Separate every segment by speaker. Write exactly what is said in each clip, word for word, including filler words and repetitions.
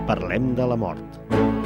Speaker 1: Parlem de la mort.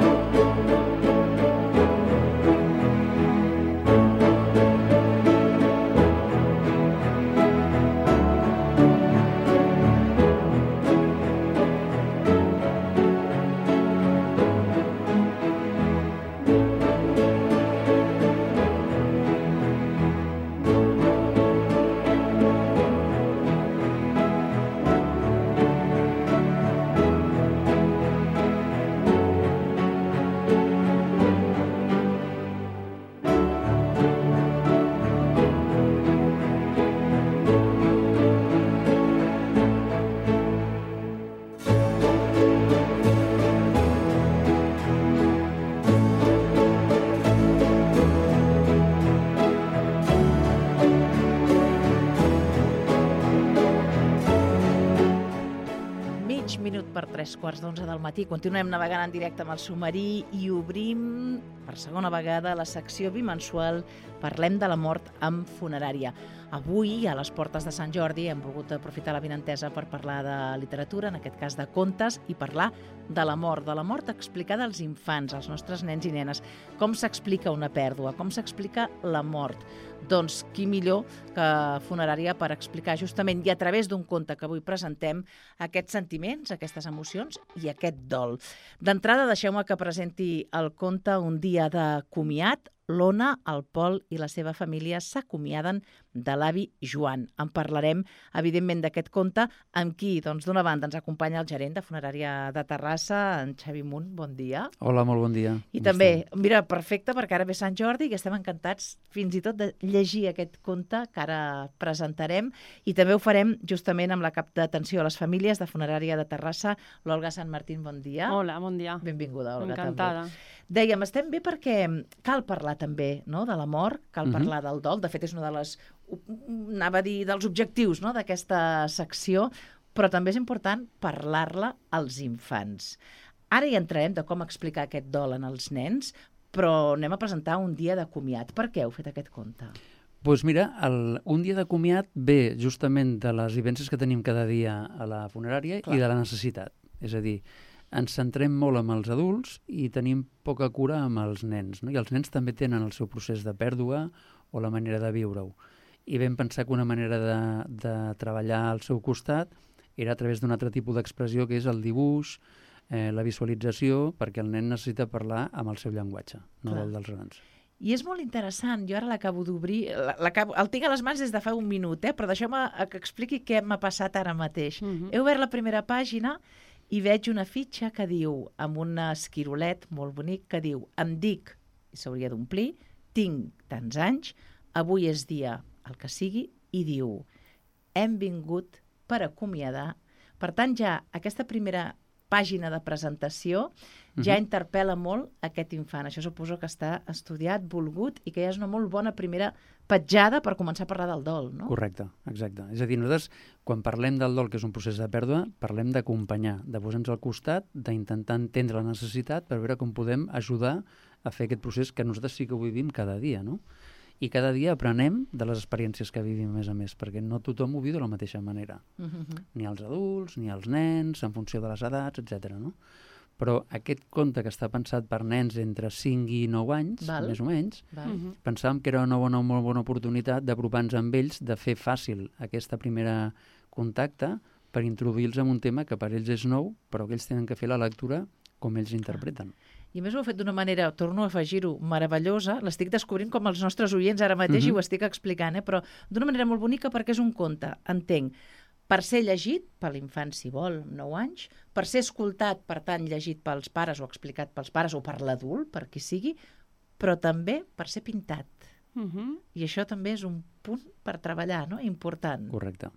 Speaker 2: Tres quarts d'onze del matí. Continuem navegant en directe amb el submarí i obrim per segona vegada la secció bimensual Parlem de la mort amb funerària. Avui, a les portes de Sant Jordi, hem volgut aprofitar la vinentesa per parlar de literatura, en aquest cas de contes, i parlar de la mort, de la mort explicada als infants, als nostres nens i nenes. Com s'explica una pèrdua? Com s'explica la mort? Doncs qui millor que funerària per explicar justament i a través d'un conte que avui presentem aquests sentiments, aquestes emocions i aquest dol. D'entrada, deixeu-me que presenti el conte Un dia de comiat. L'Ona, el Pol i la seva família s'acomiaden de l'avi Joan. En parlarem, evidentment, d'aquest conte, amb qui, doncs, d'una banda, ens acompanya el gerent de Funerària de Terrassa, en Xavi Munt. Bon dia.
Speaker 3: Hola, molt bon dia.
Speaker 2: I també, mira, perfecte, perquè ara ve Sant Jordi i estem encantats fins i tot de llegir aquest conte que ara presentarem, i també ho farem justament amb la cap d'atenció a les famílies de Funerària de Terrassa, l'Olga Sant Martín. Bon dia.
Speaker 4: Hola, bon dia.
Speaker 2: Benvinguda, Olga.
Speaker 4: Encantada.
Speaker 2: També. Dèiem, estem bé perquè cal parlar també, no?, de la mort, cal uh-huh. parlar del dol. De fet, és una de les, anava a dir, dels objectius, no?, d'aquesta secció, però també és important parlar-la als infants. Ara hi entrarem de com explicar aquest dol en els nens, però anem a presentar Un dia de comiat. Per què heu fet aquest conte?
Speaker 3: Doncs pues mira, el, Un dia de comiat ve justament de les vivències que tenim cada dia a la funerària. Clar. I de la necessitat. És a dir, ens centrem molt amb els adults i tenim poca cura amb els nens, no? I els nens també tenen el seu procés de pèrdua o la manera de viure-ho. I vam pensar que una manera de, de treballar al seu costat era a través d'un altre tipus d'expressió, que és el dibuix, eh, la visualització, perquè el nen necessita parlar amb el seu llenguatge, no el dels grans.
Speaker 2: I és molt interessant, jo ara l'acabo d'obrir, el tinc a les mans des de fa un minut, eh? Però deixeu-me que expliqui què m'ha passat ara mateix. Uh-huh. He obert la primera pàgina i veig una fitxa que diu, amb un esquirolet molt bonic, que diu, em dic, i s'hauria d'omplir, tinc tants anys, avui és dia, el que sigui, i diu, hem vingut per acomiadar. Per tant, ja aquesta primera pàgina de presentació ja uh-huh. interpel·la molt aquest infant. Això suposo que està estudiat, volgut, i que ja és una molt bona primera petjada per començar a parlar del dol, no?
Speaker 3: Correcte, exacte. És a dir, nosaltres, quan parlem del dol, que és un procés de pèrdua, parlem d'acompanyar, de posar-nos al costat, d'intentar entendre la necessitat per veure com podem ajudar a fer aquest procés que nosaltres sí que ho vivim cada dia, no? I cada dia aprenem de les experiències que vivim, a més a més, perquè no tothom ho viu de la mateixa manera. Uh-huh. Ni els adults, ni els nens, en funció de les edats, etcètera, no? Però aquest conte que està pensat per nens entre cinc i nou anys, Val. més o menys, uh-huh. pensàvem que era una bona, molt bona oportunitat d'apropar-nos amb ells, de fer fàcil aquesta primera contacte per introduir-los en un tema que per ells és nou, però que ells tenen que fer la lectura com ells interpreten.
Speaker 2: I a més ho he fet d'una manera, torno a afegir-ho, meravellosa, l'estic descobrint com els nostres oients ara mateix, uh-huh. i ho estic explicant, eh? Però d'una manera molt bonica perquè és un conte, entenc, per ser llegit per l'infant, si vol, amb nou anys, per ser escoltat, per tant, llegit pels pares o explicat pels pares o per l'adult, per qui sigui, però també per ser pintat. Uh-huh. I això també és un punt per treballar, no?, important.
Speaker 3: Correcte.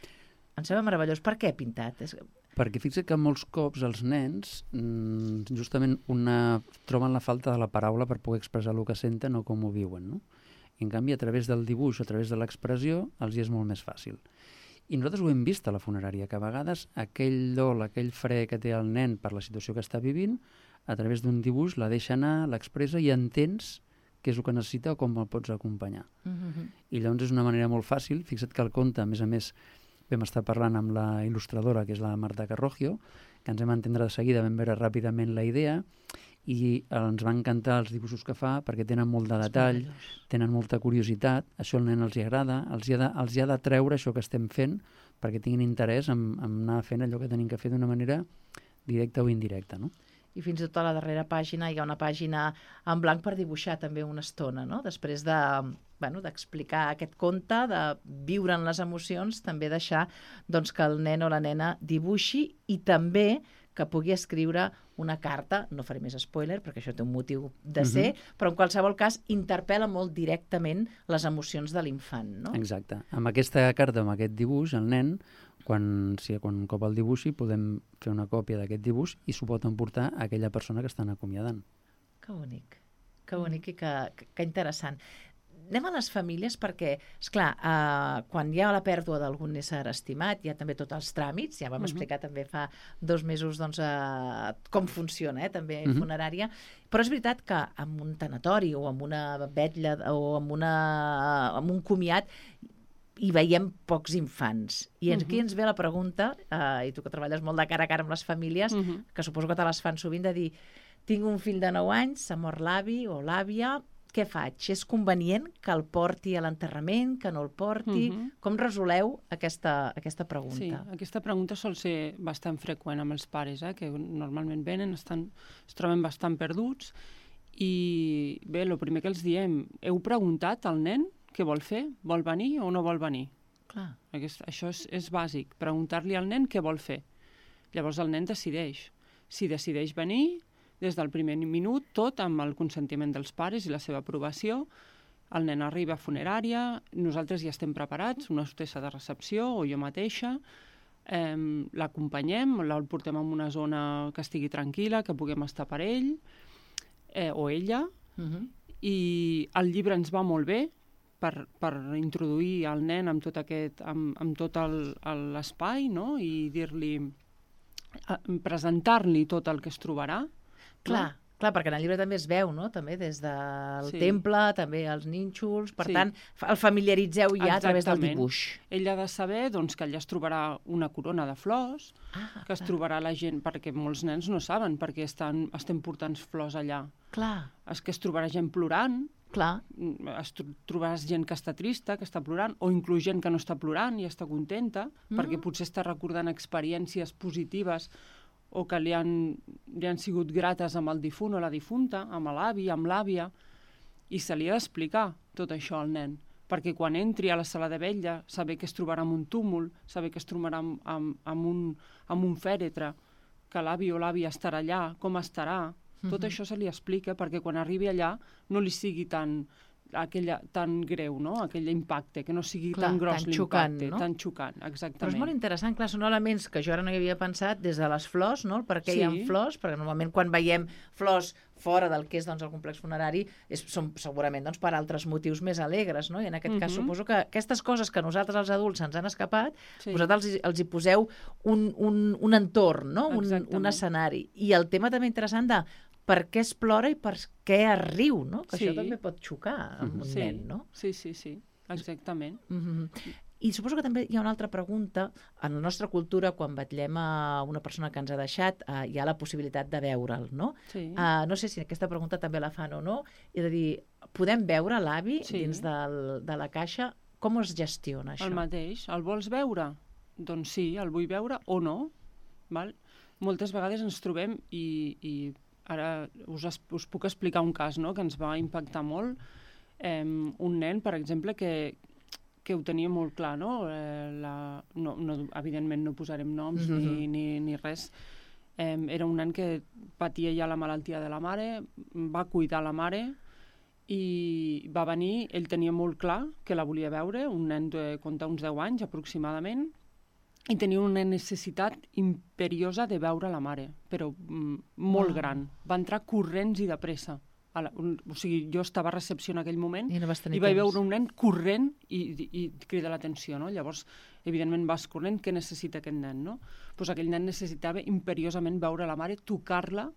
Speaker 2: Em sembla meravellós. Per què pintat? És...
Speaker 3: Perquè fixa't que molts cops els nens justament una, troben la falta de la paraula per poder expressar el que senten o com ho viuen, no? I en canvi, a través del dibuix, a través de l'expressió, els hi és molt més fàcil. I nosaltres ho hem vist a la funerària, que a vegades aquell dol, aquell fre que té el nen per la situació que està vivint, a través d'un dibuix la deixa anar, l'expressa i entens què és el que necessita o com el pots acompanyar. Uh-huh. I llavors és una manera molt fàcil. Fixa't que el conte, a més a més, vam estar parlant amb la il·lustradora, que és la Marta Carroggio, que ens vam entendre de seguida, vam veure ràpidament la idea i ens van encantar els dibuixos que fa perquè tenen molt de detall, tenen molta curiositat, això al nen els hi agrada, els hi ha de, els hi ha de treure això que estem fent perquè tinguin interès en, en anar fent allò que tenim que fer d'una manera directa o indirecta, no?
Speaker 2: I fins i tot a la darrera pàgina hi ha una pàgina en blanc per dibuixar també una estona, no? Després de, bueno, d'explicar aquest conte, de viure en les emocions, també deixar doncs, que el nen o la nena dibuixi i també que pugui escriure una carta, no faré més spoiler perquè això té un motiu de ser, uh-huh. però en qualsevol cas interpel·la molt directament les emocions de l'infant, no?
Speaker 3: Exacte. Amb aquesta carta, amb aquest dibuix, el nen, quan, si, quan un cop el dibuixi, podem fer una còpia d'aquest dibuix i s'ho pot emportar a aquella persona que estan acomiadant.
Speaker 2: Que bonic, que bonic i que, que, que interessant. Anem a les famílies perquè, esclar, eh, quan hi ha la pèrdua d'algun ésser estimat, hi ha també tots els tràmits, ja vam uh-huh. explicar també fa dos mesos doncs, eh, com funciona, eh, també uh-huh. funerària, però és veritat que amb un tanatori o amb una vetlla o amb, una, amb un comiat hi veiem pocs infants. I aquí uh-huh. ens ve la pregunta, eh, i tu que treballes molt de cara a cara amb les famílies, uh-huh. que suposo que te les fan sovint, de dir, tinc un fill de nou anys, s'ha mort l'avi o l'àvia, què faig? És convenient que el porti a l'enterrament, que no el porti? Uh-huh. Com resoleu aquesta, aquesta pregunta?
Speaker 1: Sí, aquesta pregunta sol ser bastant freqüent amb els pares, eh? Que normalment venen, estan, es troben bastant perduts i bé, el primer que els diem, heu preguntat al nen què vol fer? Vol venir o no vol venir?
Speaker 2: Clar.
Speaker 1: Aquest, això és, és bàsic, preguntar-li al nen què vol fer. Llavors el nen decideix. Si decideix venir, des del primer minut, tot amb el consentiment dels pares i la seva aprovació, el nen arriba a funerària, nosaltres ja estem preparats, una hostessa de recepció o jo mateixa, eh, l'acompanyem, el portem en una zona que estigui tranquil·la, que puguem estar per ell eh, o ella, uh-huh. i el llibre ens va molt bé per, per introduir el nen amb tot, aquest, amb, amb tot el, l'espai, no? I dir-li, presentar-li tot el que es trobarà.
Speaker 2: Clar, no? Clar, perquè en el llibre també es veu, no? També des del sí. temple, també els nínxols, per sí. tant, el familiaritzeu ja Exactament. A través del dibuix.
Speaker 1: Ell ha de saber doncs, que allà es trobarà una corona de flors, ah, que es clar. Trobarà la gent, perquè molts nens no saben perquè estan, estem portant flors allà.
Speaker 2: Clar.
Speaker 1: És que es trobarà gent plorant,
Speaker 2: clar.
Speaker 1: Es trobaràs gent que està trista, que està plorant, o inclús gent que no està plorant i està contenta, mm. perquè potser està recordant experiències positives o que li han, li han sigut grates amb el difunt o la difunta, amb l'avi, amb l'àvia, i se li ha d'explicar tot això al nen, perquè quan entri a la sala de vetlla, saber que es trobarà amb un túmul, saber que es trobarà amb, amb, amb, un, amb un fèretre, que l'avi o l'àvia estarà allà, com estarà, tot mm-hmm. això se li explica perquè quan arribi allà no li sigui tan, aquella, tan greu, no? Aquell impacte, que no sigui clar, tan gros l'impacte, no? Tan xocant, exactament.
Speaker 2: Però és molt interessant, clar, són elements que jo ara no hi havia pensat des de les flors, no? Per què sí. hi ha flors, perquè normalment quan veiem flors fora del que és doncs, el complex funerari és, són segurament doncs, per altres motius més alegres, no? I en aquest uh-huh. cas suposo que aquestes coses que nosaltres els adults ens han escapat, sí. vosaltres els, els hi poseu un, un, un entorn, no? un, un escenari. I el tema també interessant de per què es plora i per què es riu, no? Que sí. això també pot xocar amb un
Speaker 1: sí.
Speaker 2: nen, no?
Speaker 1: Sí, sí, sí, exactament.
Speaker 2: Mm-hmm. I suposo que també hi ha una altra pregunta. En la nostra cultura, quan vetllem a una persona que ens ha deixat, eh, hi ha la possibilitat de veure'l, no?
Speaker 1: Sí.
Speaker 2: Uh, no sé si aquesta pregunta també la fan o no. És a dir, podem veure l'avi
Speaker 1: sí.
Speaker 2: dins del, de la caixa? Com es gestiona això?
Speaker 1: El mateix. El vols veure? Doncs sí, el vull veure o no. Val? Moltes vegades ens trobem i... i ara us, us puc explicar un cas, no?, que ens va impactar molt. Eh, un nen, per exemple, que, que ho tenia molt clar, no? Eh, la, no, no evidentment no posarem noms mm-hmm. ni, ni, ni res. Eh, era un nen que patia ja la malaltia de la mare, va cuidar la mare i va venir, ell tenia molt clar que la volia veure, un nen de compta uns deu anys aproximadament, i tenia una necessitat imperiosa de veure la mare, però mm, molt wow. gran. Va entrar corrents i de pressa. A la, un, o sigui, jo estava a recepció en aquell moment
Speaker 2: i, no
Speaker 1: i vaig veure un nen corrent i, i, i crida l'atenció, no? Llavors, evidentment, vas corrent, què necessita aquest nen, no? Pues aquell nen necessitava imperiosament veure la mare, tocar-la,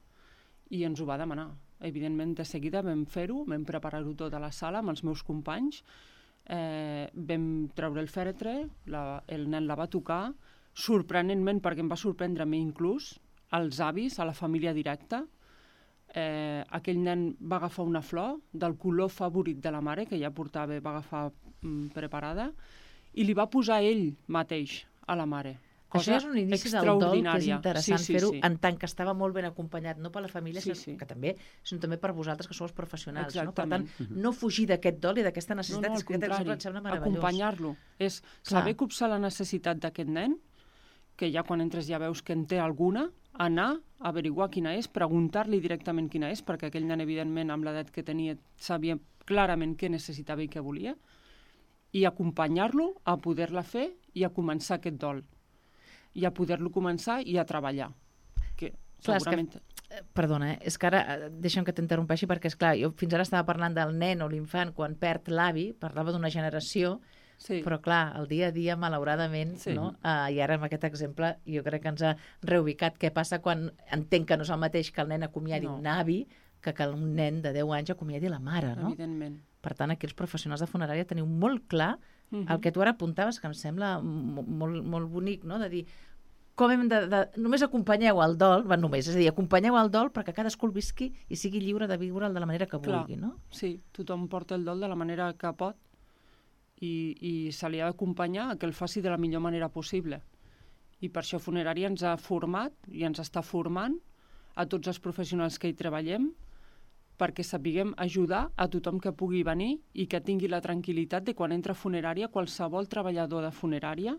Speaker 1: i ens ho va demanar. Evidentment, de seguida vam fer-ho, vam preparar-ho tot a la sala amb els meus companys. Eh, vam treure el fèretre, la, el nen la va tocar, sorprenentment, perquè em va sorprendre a mi inclús, als avis, a la família directa. Eh, aquell nen va agafar una flor del color favorit de la mare, que ja portava, va agafar mm, preparada, i li va posar ell mateix a la mare.
Speaker 2: Això és un inici del dol que és interessant sí, sí, fer-ho sí. en tant que estava molt ben acompanyat, no per la família, sí, sí. que també, sinó també per vosaltres, que sou els professionals. No? Per tant, no fugir d'aquest dol i d'aquesta necessitat,
Speaker 1: no, no,
Speaker 2: és que exemple, em sembla meravellós.
Speaker 1: Acompanyar-lo. És saber copsar la necessitat d'aquest nen, que ja quan entres ja veus que en té alguna, anar, averiguar quina és, preguntar-li directament quina és, perquè aquell nen, evidentment, amb l'edat que tenia, sabia clarament què necessitava i què volia, i acompanyar-lo a poder-la fer i a començar aquest dol. I a poder-lo començar i a treballar. Que
Speaker 2: clar,
Speaker 1: segurament...
Speaker 2: És que, perdona, eh? és que ara, deixa'm que t'interrompeixi, perquè, és clar, jo fins ara estava parlant del nen o l'infant quan perd l'avi, parlava d'una generació, sí. però, clar, el dia a dia, malauradament, sí. no? Uh, i ara amb aquest exemple, jo crec que ens ha reubicat què passa quan entenc que no és el mateix que el nen acomiadi no. un avi que que un nen de deu anys acomiadi la mare, no?
Speaker 1: Evidentment.
Speaker 2: Per tant, aquí els professionals de funerària teniu molt clar uh-huh. el que tu ara apuntaves, que em sembla molt, molt bonic, no? De dir, com hem de, de... Només acompanyeu el dol, bueno, només, és a dir, acompanyeu el dol perquè cadascú el visqui i sigui lliure de viure'l de la manera que
Speaker 1: Clar,
Speaker 2: vulgui, no?
Speaker 1: Sí, tothom porta el dol de la manera que pot i, i se li ha d'acompanyar a que el faci de la millor manera possible. I per això Funerària ens ha format i ens està formant a tots els professionals que hi treballem perquè sapiguem ajudar a tothom que pugui venir i que tingui la tranquil·litat de quan entra a funerària, qualsevol treballador de funerària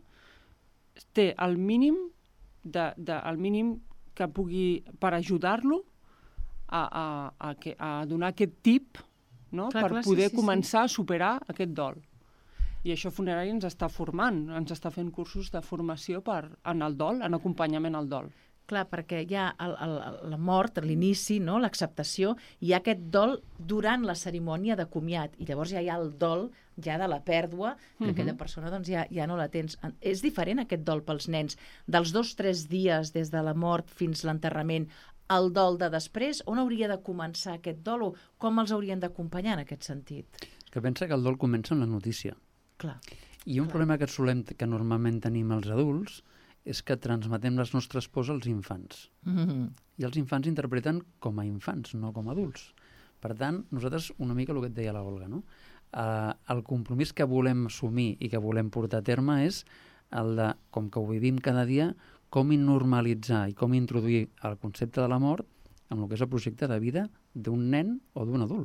Speaker 1: té el mínim, de, de, el mínim que pugui per ajudar-lo a, a, a, que, a donar aquest tip, no? clar, per clar, poder sí, sí, començar sí. a superar aquest dol. I això Funerària ens està formant, ens està fent cursos de formació per, en el dol, en acompanyament al dol.
Speaker 2: Clar, perquè hi ha el, el, la mort, l'inici, no? l'acceptació, i hi ha aquest dol durant la cerimònia de comiat, i llavors ja hi ha el dol ja de la pèrdua, que uh-huh. aquella persona doncs, ja, ja no la tens. És diferent aquest dol pels nens, dels dos o tres dies des de la mort fins l'enterrament, el dol de després, on hauria de començar aquest dol, o com els haurien d'acompanyar en aquest sentit?
Speaker 3: Que pensa que el dol comença amb la notícia.
Speaker 2: Clar.
Speaker 3: I un
Speaker 2: clar.
Speaker 3: problema que solem, que normalment tenim els adults, és que transmetem les nostres pors als infants.
Speaker 2: Mm-hmm.
Speaker 3: I els infants interpreten com a infants, no com a adults. Per tant, nosaltres, una mica el que et deia la Olga, no? Uh, el compromís que volem assumir i que volem portar a terme és el de, com que ho vivim cada dia, com normalitzar i com introduir el concepte de la mort en el que és el projecte de vida d'un nen o d'un adult.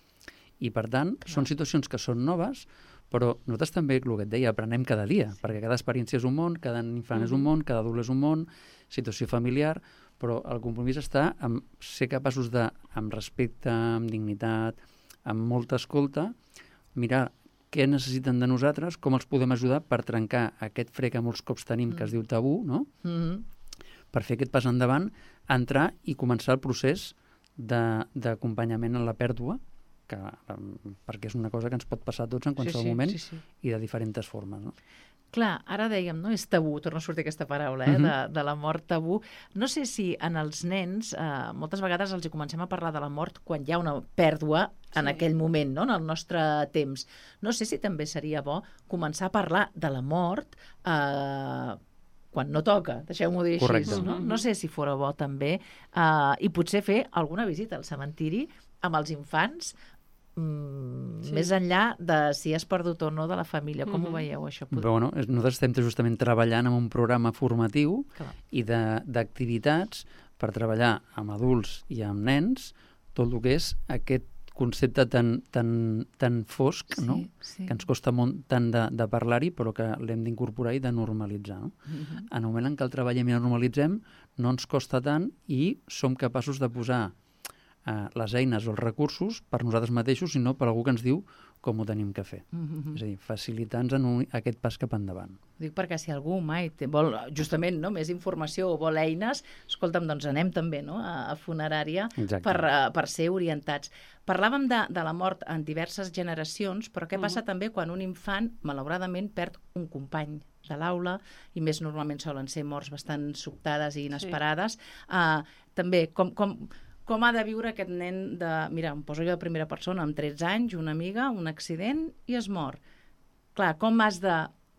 Speaker 3: I, per tant, clar. Són situacions que són noves, però nosaltres també, el que et deia, aprenem cada dia, sí. perquè cada experiència és un món, cada infant mm-hmm. és un món, cada adult és un món, situació familiar, però el compromís està en ser capaços de, amb respecte, amb dignitat, amb molta escolta, mirar què necessiten de nosaltres, com els podem ajudar per trencar aquest fre que molts cops tenim, mm. que es diu tabú, no?
Speaker 2: Mm-hmm.
Speaker 3: Per fer aquest pas endavant, entrar i començar el procés d'acompanyament en la pèrdua, que, perquè és una cosa que ens pot passar a tots en qualsevol
Speaker 2: sí, sí,
Speaker 3: moment
Speaker 2: sí, sí.
Speaker 3: i de diferents formes. No?
Speaker 2: Clar, ara dèiem, no? És tabú, torna a sortir aquesta paraula, eh? uh-huh. de, de la mort tabú. No sé si en els nens, eh, moltes vegades els hi comencem a parlar de la mort quan hi ha una pèrdua en sí. aquell moment, no? En el nostre temps. No sé si també seria bo començar a parlar de la mort eh, quan no toca, deixeu-m'ho dir
Speaker 3: Correcte.
Speaker 2: així. No? no sé si fora bo també, eh, i potser fer alguna visita al cementiri amb els infants, Mm, sí. més enllà de si has perdut o no de la família. Com mm-hmm. ho veieu, això?
Speaker 3: Però, bueno, nosaltres estem justament treballant en un programa formatiu Clar. i d'activitats per treballar amb adults i amb nens tot el que és aquest concepte tan, tan, tan fosc,
Speaker 2: sí,
Speaker 3: no?
Speaker 2: sí.
Speaker 3: que ens costa molt tant de, de parlar-hi, però que l'hem d'incorporar i de normalitzar. No? Mm-hmm. En el moment en què el treballem i el normalitzem, no ens costa tant i som capaços de posar Uh, les eines o els recursos per nosaltres mateixos i no per algú que ens diu com ho tenim que fer. Mm-hmm. És a dir, facilitar-nos en un, aquest pas cap endavant.
Speaker 2: Dic perquè si algú mai té, vol justament no, més informació o vol eines, escolta'm, doncs anem també no, a, a funerària per, uh, per ser orientats. Parlàvem de, de la mort en diverses generacions, però què passa mm-hmm. també quan un infant, malauradament, perd un company de l'aula, i més normalment solen ser morts bastant sobtades i inesperades. Sí. Uh, també, com... com Com ha de viure aquest nen de... Mira, em poso jo de primera persona, amb tretze anys, una amiga, un accident i es mor. Clar, com has de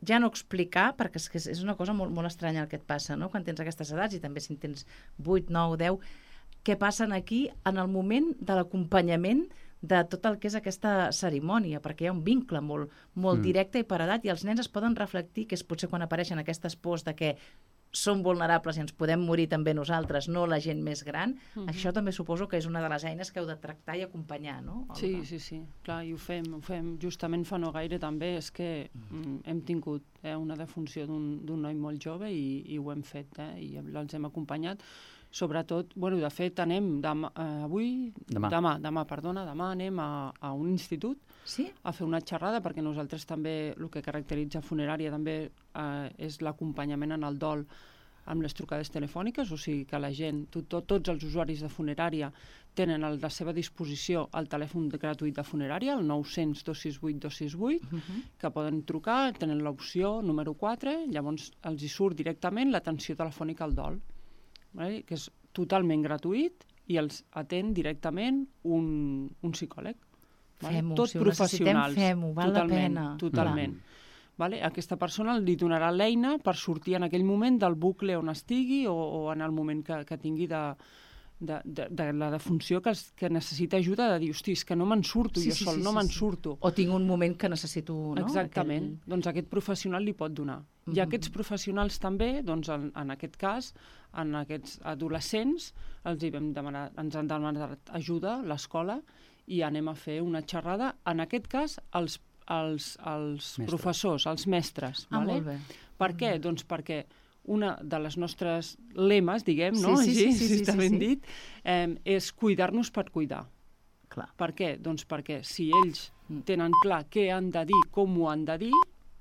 Speaker 2: ja no explicar, perquè és, que és una cosa molt, molt estranya el que et passa, no? Quan tens aquestes edats, i també si en tens vuit, nou, deu, què passen aquí en el moment de l'acompanyament de tot el que és aquesta cerimònia, perquè hi ha un vincle molt, molt mm. directe i per edat, i els nens es poden reflectir, que és potser quan apareixen aquestes pors de que som vulnerables i ens podem morir també nosaltres, no la gent més gran. Mm-hmm. Això també suposo que és una de les eines que heu de tractar i acompanyar, no? Olga?
Speaker 1: Sí, sí, sí. Clar, i ho fem, ho fem. Justament fa no gaire també és que mm, hem tingut eh, una defunció d'un noi molt jove i, i ho hem fet, eh, i els hem acompanyat. Sobretot, bueno, de fet, anem demà, eh, avui,
Speaker 3: demà.
Speaker 1: demà, demà, perdona, demà anem a, a un institut
Speaker 2: sí?
Speaker 1: a fer una xerrada, perquè nosaltres també, el que caracteritza funerària també eh, és l'acompanyament en el dol amb les trucades telefòniques, o sigui que la gent, tot, tot, tots els usuaris de funerària tenen a la seva disposició el telèfon gratuït de funerària, el nou cents dos sis vuit dos sis vuit, uh-huh. que poden trucar, tenen l'opció número quatre, llavors els hi surt directament l'atenció telefònica al dol, vale? Que és totalment gratuït i els atén directament un, un psicòleg. Vale?
Speaker 2: Fem-ho,
Speaker 1: tot
Speaker 2: si ho
Speaker 1: professionals.
Speaker 2: necessitem, fem-ho, val
Speaker 1: totalment,
Speaker 2: la pena.
Speaker 1: Totalment. Mm. Vale? Aquesta persona li donarà l'eina per sortir en aquell moment del bucle on estigui o, o en el moment que, que tingui de, de, de, de la defunció que, es, que necessita ajuda, de dir, hosti, és que no me'n surto,
Speaker 2: sí,
Speaker 1: jo
Speaker 2: sí,
Speaker 1: sol,
Speaker 2: sí,
Speaker 1: no
Speaker 2: sí,
Speaker 1: me'n
Speaker 2: sí.
Speaker 1: surto.
Speaker 2: O tinc un moment que necessito... No?
Speaker 1: Exactament.
Speaker 2: Aquell...
Speaker 1: Doncs aquest professional li pot donar. Mm-hmm. I aquests professionals també, doncs en, en aquest cas, en aquests adolescents, els hi vam demanar, ens han demanat ajuda, l'escola, i anem a fer una xerrada, en aquest cas, els els, els professors, els mestres.
Speaker 2: Ah,
Speaker 1: vale?
Speaker 2: molt bé.
Speaker 1: Per què? Mm. Doncs perquè una de les nostres lemes, diguem,
Speaker 2: sí,
Speaker 1: no?
Speaker 2: Sí, sí,
Speaker 1: Així,
Speaker 2: sí,
Speaker 1: si
Speaker 2: sí,
Speaker 1: està
Speaker 2: sí,
Speaker 1: ben
Speaker 2: sí.
Speaker 1: dit, eh, és cuidar-nos per cuidar.
Speaker 2: Clar.
Speaker 1: Per què? Doncs perquè si ells tenen clar què han de dir, com ho han de dir,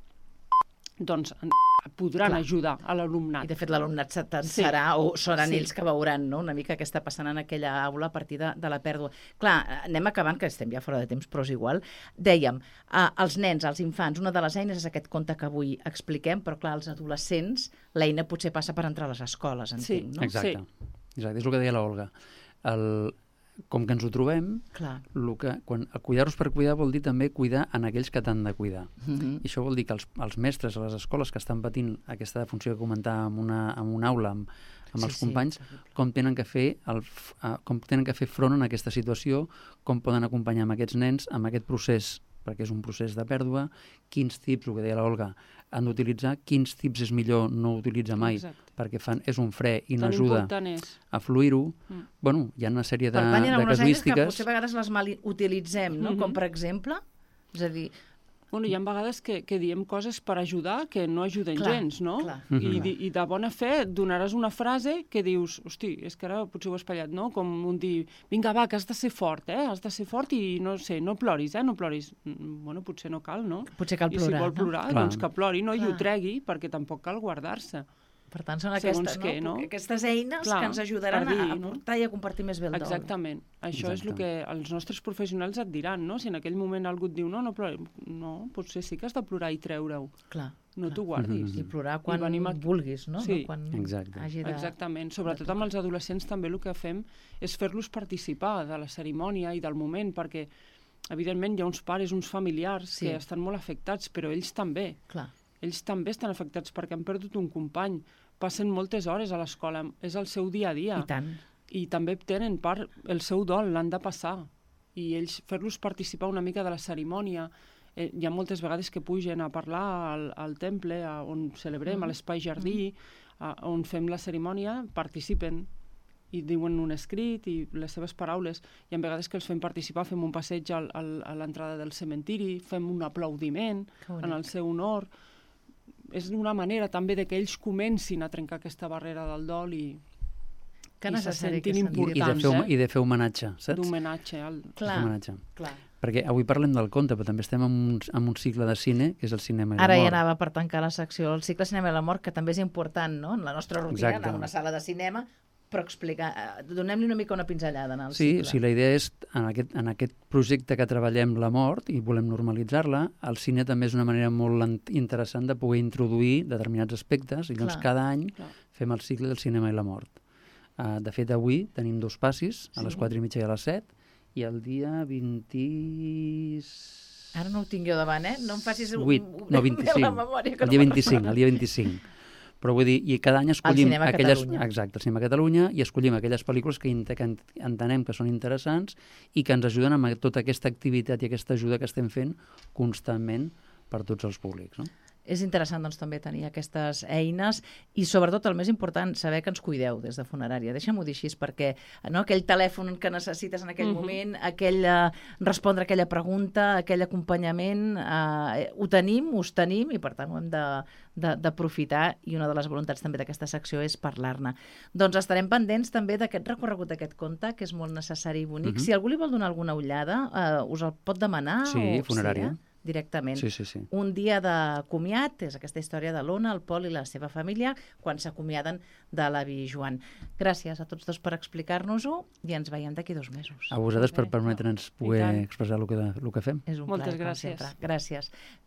Speaker 1: doncs podran
Speaker 2: Clar.
Speaker 1: ajudar a l'alumnat.
Speaker 2: I de fet l'alumnat se
Speaker 1: Sí.
Speaker 2: serà, o seran
Speaker 1: Sí.
Speaker 2: ells que veuran, no?, una mica què està passant en aquella aula a partir de, de la pèrdua. Clar, anem acabant, que estem ja fora de temps, però és igual. Dèiem, eh, els nens, els infants, una de les eines és aquest conte que avui expliquem, però clar, els adolescents, l'eina potser passa per entrar a les escoles, entenc,
Speaker 1: Sí.
Speaker 2: no?
Speaker 3: Exacte.
Speaker 1: Sí.
Speaker 3: Exacte, és el que deia l'Olga. El, com que ens ho trobem,
Speaker 2: Clar.
Speaker 3: el que, quan, el cuidar-nos per cuidar vol dir també cuidar en aquells que t'han de cuidar.
Speaker 2: Mm-hmm.
Speaker 3: I això vol dir que els, els mestres a les escoles que estan patint aquesta defunció que comentàvem en una, en una aula amb, amb
Speaker 2: Sí,
Speaker 3: els
Speaker 2: sí,
Speaker 3: companys,
Speaker 2: terrible.
Speaker 3: com tenen que fer el, uh, com tenen que fer front en aquesta situació, com poden acompanyar amb aquests nens amb aquest procés, perquè és un procés de pèrdua, quins tips, el que deia l'Olga, han d'utilitzar, quins tips és millor no utilitzar mai,
Speaker 1: Exacte.
Speaker 3: perquè fan, és un fre i no
Speaker 1: Tan
Speaker 3: ajuda
Speaker 1: important és.
Speaker 3: a fluir-ho.
Speaker 1: Mm.
Speaker 3: Bueno, hi ha una sèrie de,
Speaker 2: Per tant, hi ha
Speaker 3: de
Speaker 2: algunes eines que
Speaker 3: casuístiques.
Speaker 2: potser a vegades les mal utilitzem, no?
Speaker 1: Mm-hmm.
Speaker 2: Com per exemple, és a dir,
Speaker 1: Bueno, hi ha vegades que, que diem coses per ajudar que no ajuden
Speaker 2: Clar,
Speaker 1: gens, no?
Speaker 2: clar,
Speaker 1: I,
Speaker 3: clar.
Speaker 1: di- I de bona fe donaràs una frase que dius, hosti, és que ara potser ho he espatllat, no? Com un dir, vinga, va, que has de ser fort, eh? Has de ser fort i no sé, no ploris, eh? No ploris. Mm, Bueno, potser no cal, no?
Speaker 2: potser cal
Speaker 1: I si
Speaker 2: plorar,
Speaker 1: vol
Speaker 2: no?
Speaker 1: plorar,
Speaker 3: Clar.
Speaker 1: doncs que plori, no? I
Speaker 2: Clar.
Speaker 1: ho tregui, perquè tampoc cal guardar-se.
Speaker 2: Per tant, són
Speaker 1: Segons
Speaker 2: aquestes,
Speaker 1: què,
Speaker 2: no?
Speaker 1: no?
Speaker 2: Aquestes eines
Speaker 1: Clar,
Speaker 2: que ens ajudaran
Speaker 1: per dir,
Speaker 2: a, a
Speaker 1: no?
Speaker 2: portar i a compartir més bé el dol.
Speaker 1: Exactament. Això és el
Speaker 3: Exacte.
Speaker 1: que els nostres professionals et diran, no? Si en aquell moment algú et diu, no, no plori, no, potser sí que has de plorar i treure-ho.
Speaker 2: Clar,
Speaker 1: No
Speaker 2: clar.
Speaker 1: t'ho guardis.
Speaker 2: I plorar quan
Speaker 1: I venim aquí-
Speaker 2: vulguis, no?
Speaker 1: Sí.
Speaker 2: No quan
Speaker 3: Exacte.
Speaker 2: hagi de...
Speaker 1: Exactament. Sobretot amb els adolescents també el que fem és fer-los participar de la cerimònia i del moment, perquè evidentment hi ha uns pares, uns familiars
Speaker 2: Sí.
Speaker 1: que estan molt afectats, però ells també.
Speaker 2: Clar,
Speaker 1: Ells també estan afectats perquè han perdut un company, passen moltes hores a l'escola, és el seu dia a dia.
Speaker 2: i tant.
Speaker 1: I també tenen part, el seu dol, l'han de passar. I ells fer-los participar una mica de la cerimònia. Eh, hi ha moltes vegades que pugen a parlar al, al temple, a, on celebrem,
Speaker 2: Mm.
Speaker 1: a l'espai jardí, a, on fem la cerimònia, participen i diuen un escrit i les seves paraules. Hi ha vegades que els fem participar, fem un passeig al, al, a l'entrada del cementiri, fem un aplaudiment
Speaker 2: Que bonic.
Speaker 1: en el seu honor. És una manera també de que ells comencin a trencar aquesta barrera del dol i
Speaker 2: Que
Speaker 1: i se
Speaker 2: necessari
Speaker 1: sentin
Speaker 2: que
Speaker 3: I,
Speaker 2: sentir.
Speaker 3: i, de
Speaker 1: importants,
Speaker 3: fer, hom-
Speaker 1: eh?
Speaker 3: I de fer homenatge, saps?
Speaker 1: d'homenatge al...
Speaker 3: De fer
Speaker 2: Clar,
Speaker 3: homenatge.
Speaker 2: clar.
Speaker 3: Perquè avui parlem del conte, però també estem en un, en un cicle de cine, que és el cinema i la
Speaker 2: Ara ja
Speaker 3: mort.
Speaker 2: anava per tancar la secció. El cicle Cinema i la Mort, que també és important, no?, en la nostra rutina,
Speaker 3: Exacte.
Speaker 2: anar a una sala de cinema, però explicar... eh, Donem-li una mica una pinzellada en el
Speaker 3: Sí,
Speaker 2: cicle.
Speaker 3: sí, la idea és, en aquest, en aquest projecte que treballem la mort i volem normalitzar-la, el cine també és una manera molt ent- interessant de poder introduir determinats aspectes, i llavors
Speaker 2: Clar,
Speaker 3: cada any
Speaker 1: clar.
Speaker 3: fem el cicle del cinema i la mort. Uh, de fet, avui tenim dos passis, a
Speaker 2: Sí.
Speaker 3: les quatre i mitja i a les set, i el dia vint...
Speaker 2: Ara no ho tinc jo davant, eh? No em facis un,
Speaker 3: vuit,
Speaker 2: un,
Speaker 3: no, vint-i-cinc.
Speaker 2: la memòria. Que
Speaker 3: El dia
Speaker 2: no
Speaker 3: vint-i-cinc, el dia vint-i-cinc. Però vull dir, i cada any escollim
Speaker 2: Cinema
Speaker 3: aquelles...
Speaker 2: Catalunya.
Speaker 3: Exacte, el Cinema Catalunya, i escollim aquelles pel·lícules que, ent- que ent- entenem que són interessants i que ens ajuden amb tota aquesta activitat i aquesta ajuda que estem fent constantment per tots els públics, no?
Speaker 2: És interessant doncs, també tenir aquestes eines i sobretot el més important, saber que ens cuideu des de funerària. Deixa'm-ho dir així perquè no, aquell telèfon que necessites en aquell
Speaker 1: Mhm.
Speaker 2: moment, aquell, eh, respondre aquella pregunta, aquell acompanyament, eh, ho tenim, us tenim i per tant ho hem de- de- d'aprofitar i una de les voluntats també d'aquesta secció és parlar-ne. Doncs estarem pendents també d'aquest recorregut d'aquest conte que és molt necessari i bonic.
Speaker 3: Mhm.
Speaker 2: Si algú li vol donar alguna ullada, eh, us el pot demanar?
Speaker 3: Sí,
Speaker 2: o...
Speaker 3: funerària.
Speaker 2: Sí, eh? Directament.
Speaker 3: Sí, sí, sí.
Speaker 2: Un dia de comiat, és aquesta història de l'Ona, el Pol i la seva família, quan s'acomiaden de l'avi Joan. Gràcies a tots dos per explicar-nos-ho i ens veiem d'aquí dos mesos.
Speaker 3: A vosaltres per
Speaker 1: Molt bé.
Speaker 3: permetre'ns
Speaker 1: I
Speaker 3: poder
Speaker 1: tant.
Speaker 3: expressar el que, el que fem.
Speaker 2: És un
Speaker 1: Moltes
Speaker 2: plaer, com
Speaker 1: gràcies.
Speaker 2: sempre. Gràcies.